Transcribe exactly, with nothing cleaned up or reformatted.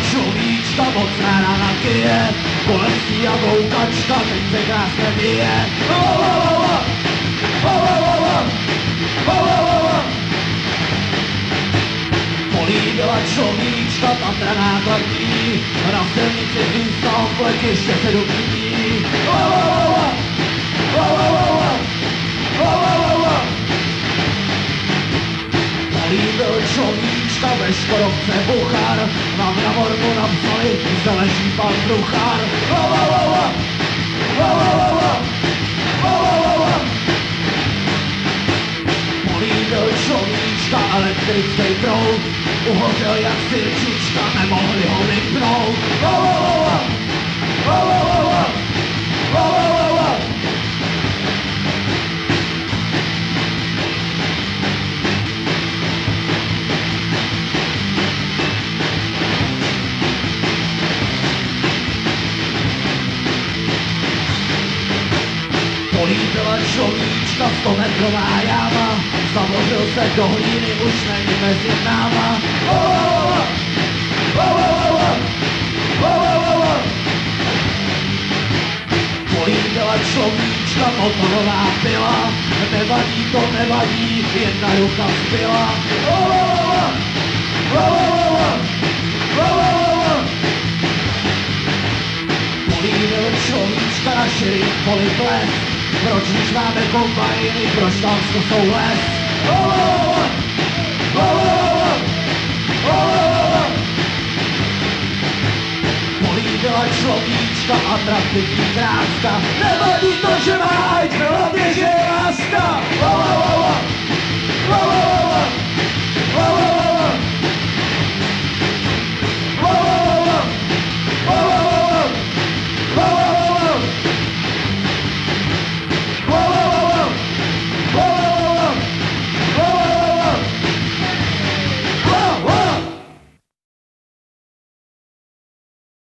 človíčka, mocná rána kyje, bolestí a goukačka, teď se krásně bije. Oh, oh, oh, oh, oh, oh, oh, oh, oh. Políbila človíčka, Tatra nákladní, na silnici instant plek ještě se dopíjí. Oh, oh, oh, oh, oh, oh, oh, oh, oh. Políbil človíčka ve Škodovce Buchar, na Mramorku napsali, zde leží pan Bruchar. Oh, oh, oh, oh, oh, oh, oh, oh, oh. Políbil človíčka elektrický proud, uhořel jak sirčička, nemohli ho vypnout. Oh, oh, oh, oh, oh, oh, oh, oh, oh. Políbila človíčka stometrová jáma, zavořil se do hlíny, už není mezi náma. Oh, oh, oh, oh, oh, oh, oh, oh. Políbila človíčka motorová pila, nevadí to, nevadí, jedna ruka zbyla. Oh, oh, oh, oh, oh, oh, oh. Políbil človíčka na širý poliples, proč když máme kombajny, proč tam jsou les? Oh, oh, oh, oh, oh, oh. Políbila človíčka, atraktivní kráska, nevadí to, že má hajt, hlavně, že je láska.